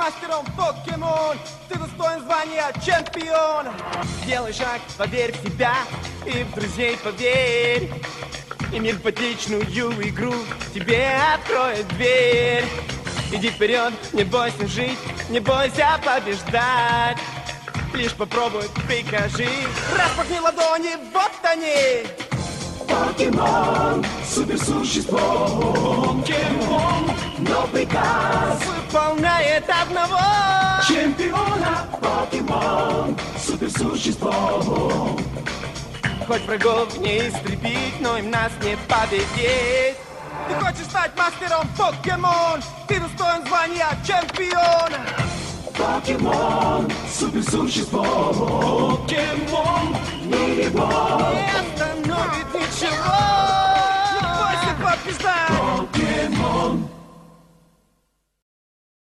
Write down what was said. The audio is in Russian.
мастером покемон. Ты достоин звания чемпион. Делай шаг, поверь в себя и в друзей поверь. И мир в отличную игру тебе откроет дверь. Иди вперед, не бойся жить, не бойся побеждать. Лишь попробуй, прикажи, распахни ладони, вот они. Покемон, суперсущество. Покемон, но приказ выполняет одного чемпиона. Покемон, суперсущество. Хоть врагов не истребить, но им нас не победить. Ты хочешь стать мастером покемон? Ты достоин звания чемпиона. Покемон, суперсущество. Покемон, мини-босс.